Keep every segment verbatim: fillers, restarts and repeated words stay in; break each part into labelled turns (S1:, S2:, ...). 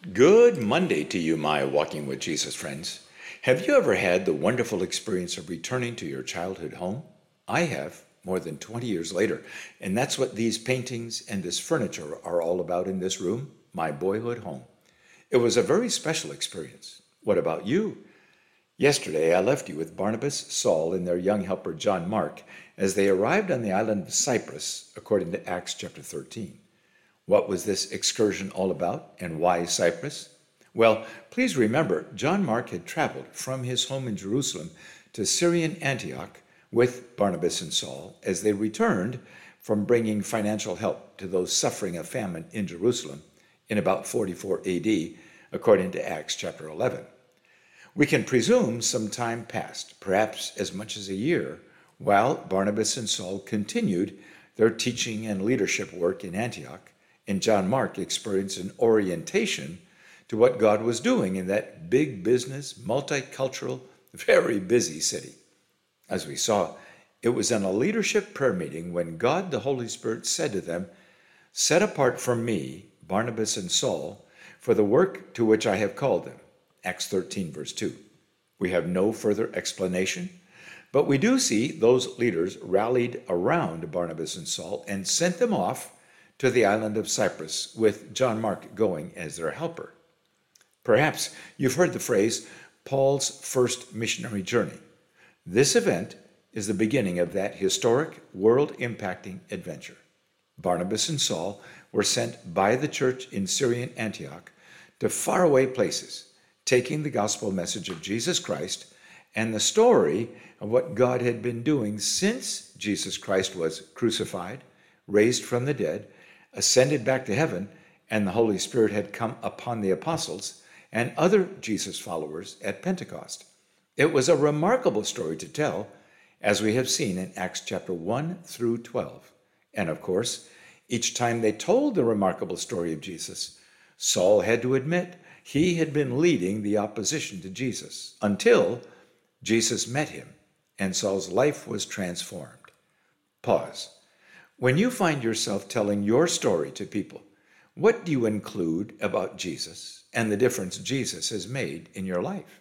S1: Good Monday to you, my Walking with Jesus friends. Have you ever had the wonderful experience of returning to your childhood home? I have, more than twenty years later, and that's what these paintings and this furniture are all about in this room, my boyhood home. It was a very special experience. What about you? Yesterday, I left you with Barnabas, Saul, and their young helper John Mark as they arrived on the island of Cyprus, according to Acts chapter thirteen. What was this excursion all about, and why Cyprus? Well, please remember, John Mark had traveled from his home in Jerusalem to Syrian Antioch with Barnabas and Saul as they returned from bringing financial help to those suffering a famine in Jerusalem in about forty-four A D, according to Acts chapter eleven. We can presume some time passed, perhaps as much as a year, while Barnabas and Saul continued their teaching and leadership work in Antioch, and John Mark experienced an orientation to what God was doing in that big business, multicultural, very busy city. As we saw, it was in a leadership prayer meeting when God the Holy Spirit said to them, "Set apart from me, Barnabas and Saul, for the work to which I have called them." Acts thirteen, verse two. We have no further explanation, but we do see those leaders rallied around Barnabas and Saul and sent them off to the island of Cyprus, with John Mark going as their helper. Perhaps you've heard the phrase, Paul's first missionary journey. This event is the beginning of that historic, world-impacting adventure. Barnabas and Saul were sent by the church in Syrian Antioch to faraway places, taking the gospel message of Jesus Christ and the story of what God had been doing since Jesus Christ was crucified, raised from the dead, ascended back to heaven, and the Holy Spirit had come upon the apostles and other Jesus followers at Pentecost. It was a remarkable story to tell, as we have seen in Acts chapter one through twelve. And of course, each time they told the remarkable story of Jesus, Saul had to admit he had been leading the opposition to Jesus until Jesus met him and Saul's life was transformed. Pause. When you find yourself telling your story to people, what do you include about Jesus and the difference Jesus has made in your life?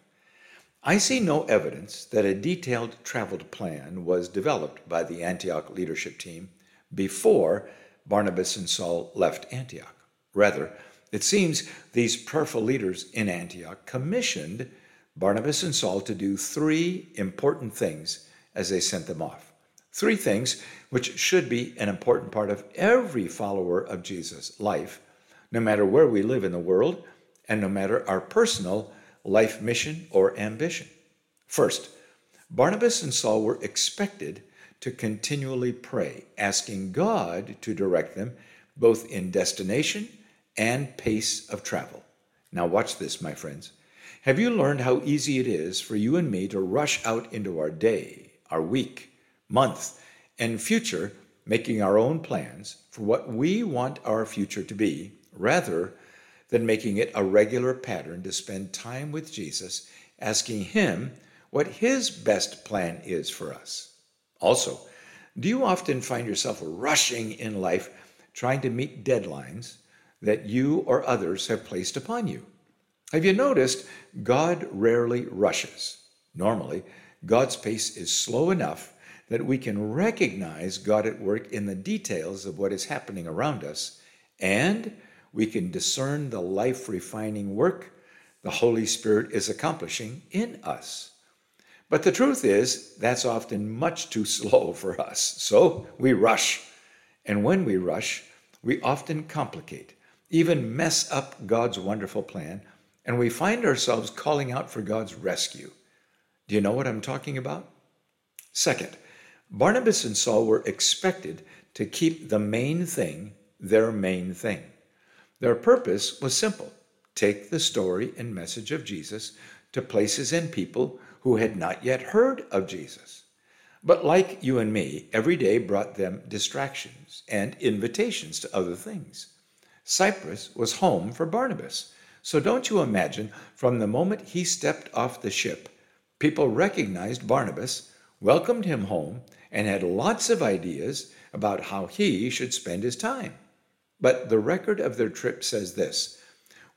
S1: I see no evidence that a detailed traveled plan was developed by the Antioch leadership team before Barnabas and Saul left Antioch. Rather, it seems these prayerful leaders in Antioch commissioned Barnabas and Saul to do three important things as they sent them off. Three things which should be an important part of every follower of Jesus' life, no matter where we live in the world and no matter our personal life mission or ambition. First, Barnabas and Saul were expected to continually pray, asking God to direct them both in destination and pace of travel. Now watch this, my friends. Have you learned how easy it is for you and me to rush out into our day, our week, month, and future, making our own plans for what we want our future to be, rather than making it a regular pattern to spend time with Jesus, asking him what his best plan is for us? Also, do you often find yourself rushing in life trying to meet deadlines that you or others have placed upon you? Have you noticed God rarely rushes? Normally, God's pace is slow enough that we can recognize God at work in the details of what is happening around us, and we can discern the life-refining work the Holy Spirit is accomplishing in us. But the truth is, that's often much too slow for us, so we rush. And when we rush, we often complicate, even mess up God's wonderful plan, and we find ourselves calling out for God's rescue. Do you know what I'm talking about? Second, Barnabas and Saul were expected to keep the main thing their main thing. Their purpose was simple: take the story and message of Jesus to places and people who had not yet heard of Jesus. But like you and me, every day brought them distractions and invitations to other things. Cyprus was home for Barnabas. So don't you imagine, from the moment he stepped off the ship, people recognized Barnabas, welcomed him home, and had lots of ideas about how he should spend his time. But the record of their trip says this: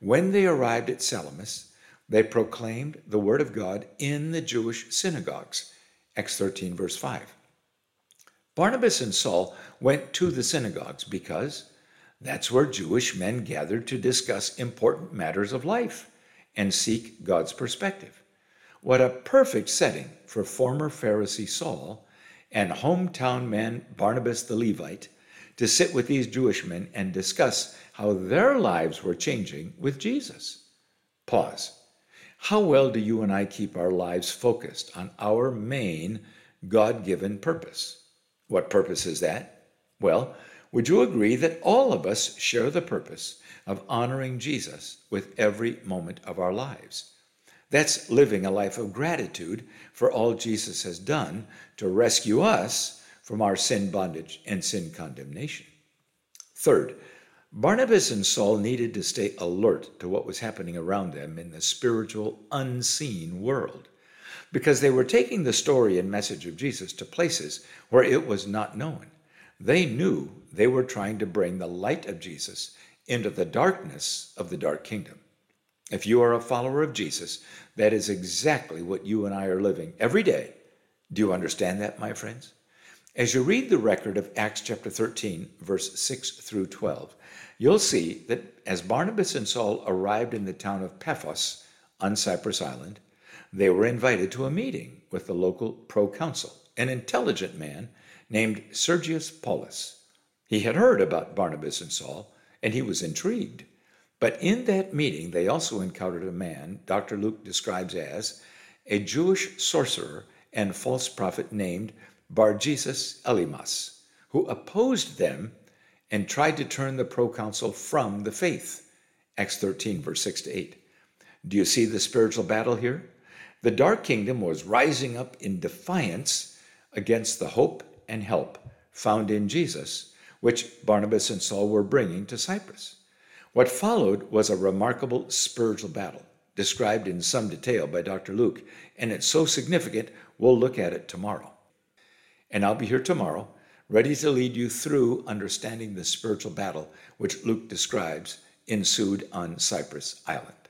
S1: When they arrived at Salamis, they proclaimed the word of God in the Jewish synagogues. Acts thirteen, verse five. Barnabas and Saul went to the synagogues because that's where Jewish men gathered to discuss important matters of life and seek God's perspective. What a perfect setting for former Pharisee Saul and hometown man Barnabas the Levite to sit with these Jewish men and discuss how their lives were changing with Jesus. Pause. How well do you and I keep our lives focused on our main God-given purpose? What purpose is that? Well, would you agree that all of us share the purpose of honoring Jesus with every moment of our lives? That's living a life of gratitude for all Jesus has done to rescue us from our sin bondage and sin condemnation. Third, Barnabas and Saul needed to stay alert to what was happening around them in the spiritual, unseen world, because they were taking the story and message of Jesus to places where it was not known. They knew they were trying to bring the light of Jesus into the darkness of the dark kingdom. If you are a follower of Jesus, that is exactly what you and I are living every day. Do you understand that, my friends? As you read the record of Acts chapter thirteen, verse six through twelve, you'll see that as Barnabas and Saul arrived in the town of Paphos on Cyprus Island, they were invited to a meeting with the local proconsul, an intelligent man named Sergius Paulus. He had heard about Barnabas and Saul, and he was intrigued. But in that meeting, they also encountered a man Doctor Luke describes as a Jewish sorcerer and false prophet named Bar-Jesus Elymas, who opposed them and tried to turn the proconsul from the faith. Acts thirteen, verse six to eight. Do you see the spiritual battle here? The dark kingdom was rising up in defiance against the hope and help found in Jesus, which Barnabas and Saul were bringing to Cyprus. What followed was a remarkable spiritual battle, described in some detail by Doctor Luke, and it's so significant we'll look at it tomorrow. And I'll be here tomorrow, ready to lead you through understanding the spiritual battle which Luke describes ensued on Cyprus Island.